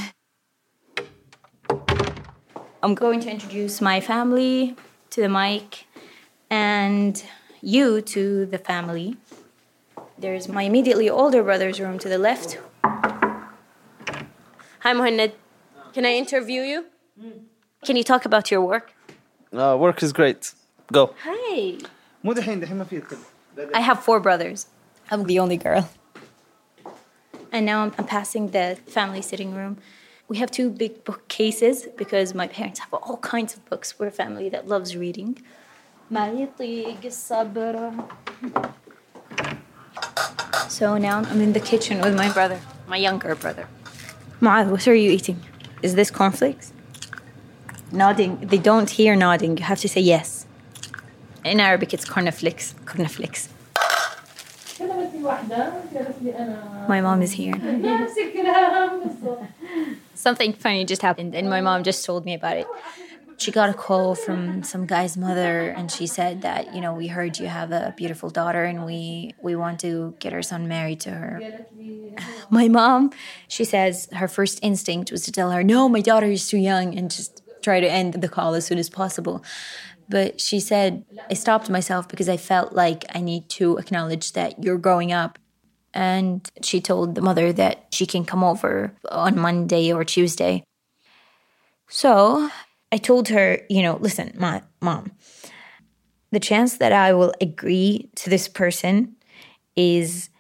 I'm going to introduce my family to the mic and you to the family. There's my immediately older brother's room to the left. Hi, Mohamed. Can I interview you? Can you talk about your work? Work is great. Go. Hi. I have 4 brothers. I'm the only girl. And now I'm passing the family sitting room. We have 2 big bookcases because my parents have all kinds of books. We're a family that loves reading. So now I'm in the kitchen with my brother, my younger brother. Mu'adh, what are you eating? Is this cornflakes? Nodding. They don't hear nodding. You have to say yes. In Arabic, it's cornflakes. Cornflakes. My mom is here. Something funny just happened, and my mom just told me about it. She got a call from some guy's mother, and she said that, we heard you have a beautiful daughter, and we want to get our son married to her. My mom, she says her first instinct was to tell her, no, my daughter is too young, and just try to end the call as soon as possible. But she said, I stopped myself because I felt like I need to acknowledge that you're growing up. And she told the mother that she can come over on Monday or Tuesday. So I told her, listen, mom, the chance that I will agree to this person is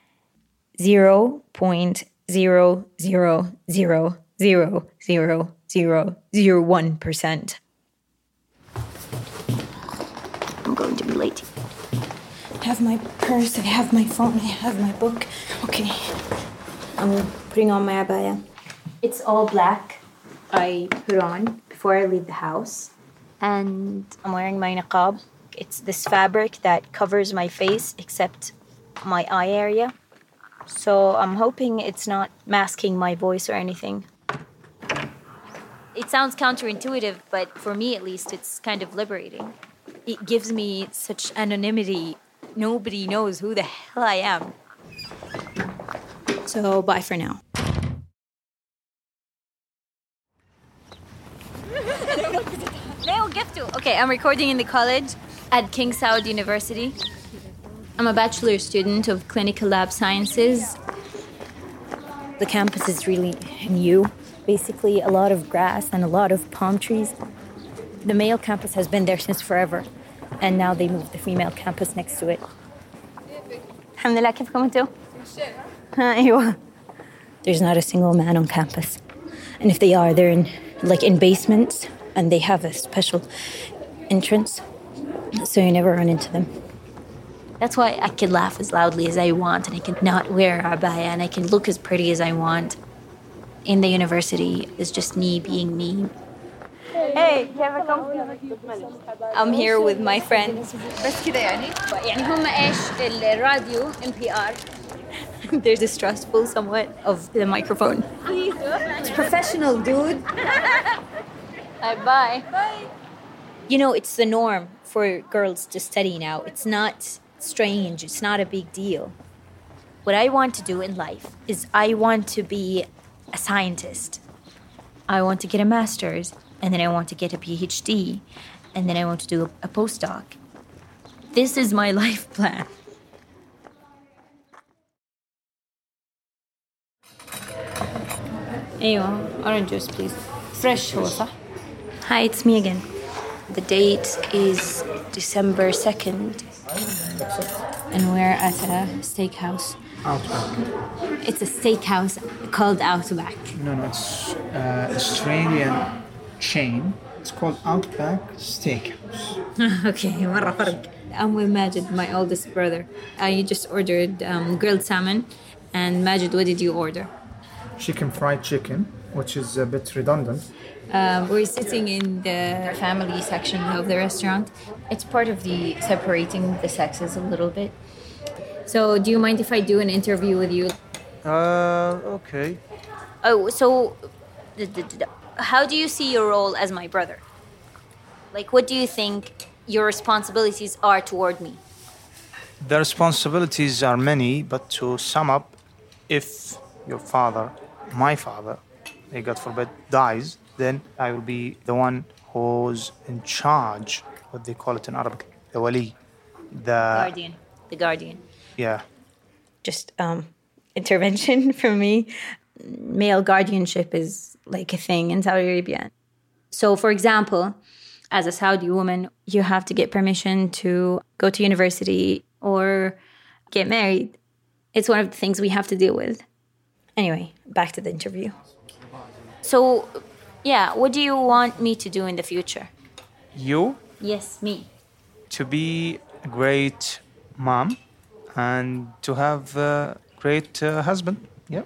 0.000000001%. I'm going to be late. I have my purse, I have my phone, I have my book. Okay. I'm putting on my abaya. It's all black. I put on before I leave the house. And I'm wearing my niqab. It's this fabric that covers my face except my eye area. So I'm hoping it's not masking my voice or anything. It sounds counterintuitive, but for me at least, it's kind of liberating. It gives me such anonymity. Nobody knows who the hell I am. So bye for now. Okay, I'm recording in the college at King Saud University. I'm a bachelor student of clinical lab sciences. The campus is really new. Basically, a lot of grass and a lot of palm trees. The male campus has been there since forever. And now they moved the female campus next to it. Alhamdulillah, كيفكم انتوا؟ أيوة. There's not a single man on campus. And if they are, they're in basements, and they have a special entrance, so you never run into them. That's why I can laugh as loudly as I want, and I can not wear a abaya, and I can look as pretty as I want. In the university, it's just me being me. Hey, I'm here with my friends. بس كده يعني هم ايش الراديو NPR. There's distrustful somewhat of the microphone. It's professional, dude. Bye. It's the norm for girls to study now. It's not strange. It's not a big deal. What I want to do in life is I want to be a scientist. I want to get a master's, and then I want to get a PhD, and then I want to do a postdoc. This is my life plan. أيوة, orange juice, please. Fresh هو صح? Hi, it's me again. The date is December 2nd, and we're at a steakhouse. Outback. It's a steakhouse called Outback. No, it's an Australian chain It's called Outback Steakhouse. Okay, مرة فرق. I'm with Majid, my oldest brother. I just ordered grilled salmon. And Majid, what did you order? Chicken fried chicken, which is a bit redundant. We're sitting in the family section of the restaurant. It's part of the separating the sexes a little bit. So do you mind if I do an interview with you? Okay. Oh, so how do you see your role as my brother? Like, what do you think your responsibilities are toward me? The responsibilities are many, but to sum up, if your father, my father, may God forbid, dies, then I will be the one who's in charge, what they call it in Arabic, the wali. The guardian. Yeah. Just intervention from me. Male guardianship is like a thing in Saudi Arabia. So, for example, as a Saudi woman, you have to get permission to go to university or get married. It's one of the things we have to deal with. Anyway, back to the interview. So, yeah, what do you want me to do in the future? You? Yes, me. To be a great mom and to have a great husband. Yep.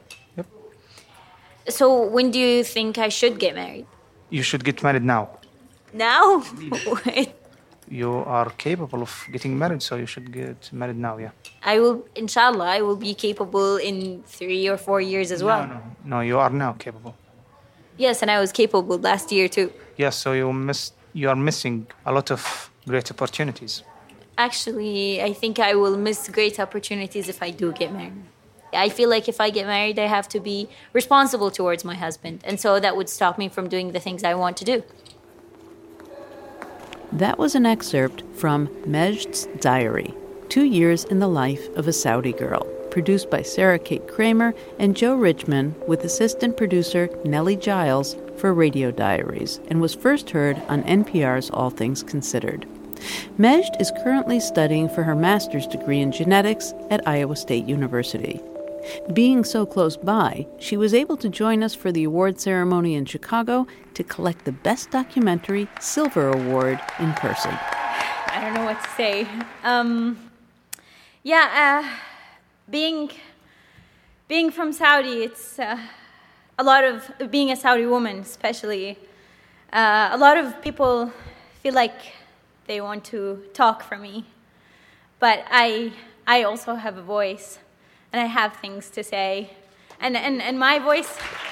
So when do you think I should get married? You should get married now. Now? You are capable of getting married, so you should get married now, yeah. I will, inshallah, I will be capable in 3 or 4 years as well. No, you are now capable. Yes, and I was capable last year too. Yes, so you are missing a lot of great opportunities. Actually, I think I will miss great opportunities if I do get married. I feel like if I get married, I have to be responsible towards my husband. And so that would stop me from doing the things I want to do. That was an excerpt from Mejd's diary, 2 years in the life of a Saudi girl, produced by Sarah Kate Kramer and Joe Richman with assistant producer Nellie Giles for Radio Diaries, and was first heard on NPR's All Things Considered. Majd is currently studying for her master's degree in genetics at Iowa State University. Being so close by, she was able to join us for the award ceremony in Chicago to collect the Best Documentary Silver Award in person. I don't know what to say. Being from Saudi, it's a lot of, being a Saudi woman especially, a lot of people feel like they want to talk for me. But I also have a voice. And I have things to say. And my voice...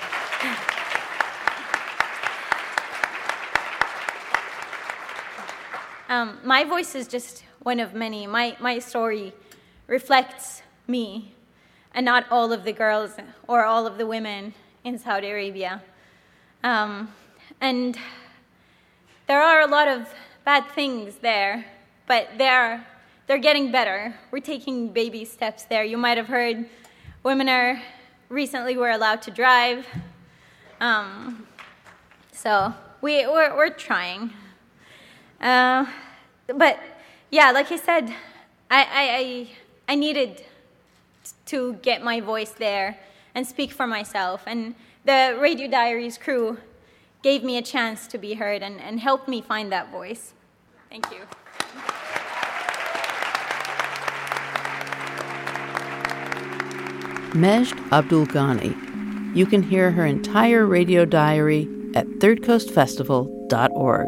my voice is just one of many. My story reflects me and not all of the girls or all of the women in Saudi Arabia. And there are a lot of bad things there, but they're getting better. We're taking baby steps there. You might have heard women recently were allowed to drive. So we're trying. But yeah, like I said, I needed to get my voice there and speak for myself. And the Radio Diaries crew gave me a chance to be heard and helped me find that voice. Thank you. Majd Abdul Ghani. You can hear her entire radio diary at thirdcoastfestival.org.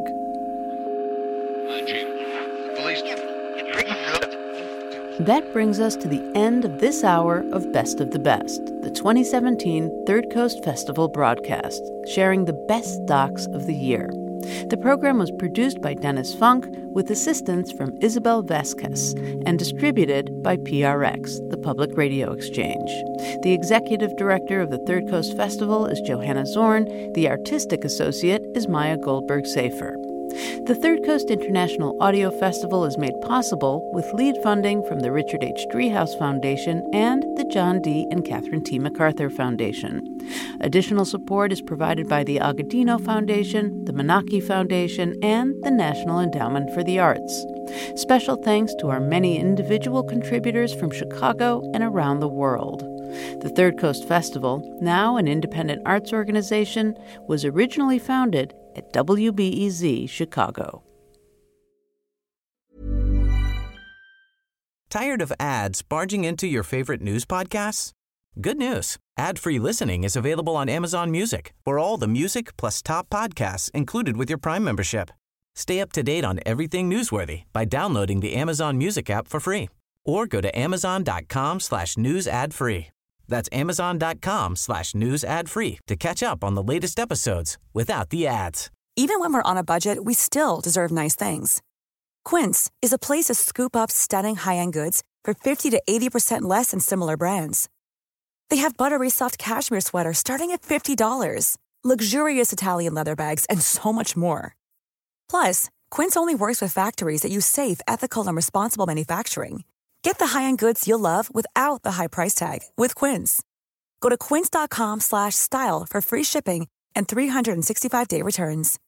That brings us to the end of this hour of Best of the Best, the 2017 Third Coast Festival broadcast, sharing the best docs of the year. The program was produced by Dennis Funk with assistance from Isabel Vasquez and distributed by PRX, the Public Radio Exchange. The executive director of the Third Coast Festival is Johanna Zorn. The artistic associate is Maya Goldberg-Safer. The Third Coast International Audio Festival is made possible with lead funding from the Richard H. Driehaus Foundation and the John D. and Catherine T. MacArthur Foundation. Additional support is provided by the Agudino Foundation, the Menaki Foundation, and the National Endowment for the Arts. Special thanks to our many individual contributors from Chicago and around the world. The Third Coast Festival, now an independent arts organization, was originally founded at WBEZ Chicago. Tired of ads barging into your favorite news podcasts? Good news. Ad-free listening is available on Amazon Music for all the music plus top podcasts included with your Prime membership. Stay up to date on everything newsworthy by downloading the Amazon Music app for free or go to amazon.com/news ad free. That's amazon.com/news ad free to catch up on the latest episodes without the ads. Even when we're on a budget, we still deserve nice things. Quince is a place to scoop up stunning high-end goods for 50 to 80% less than similar brands. They have buttery soft cashmere sweaters starting at $50, luxurious Italian leather bags, and so much more. Plus, Quince only works with factories that use safe, ethical, and responsible manufacturing. Get the high-end goods you'll love without the high price tag with Quince. Go to quince.com/style for free shipping and 365-day returns.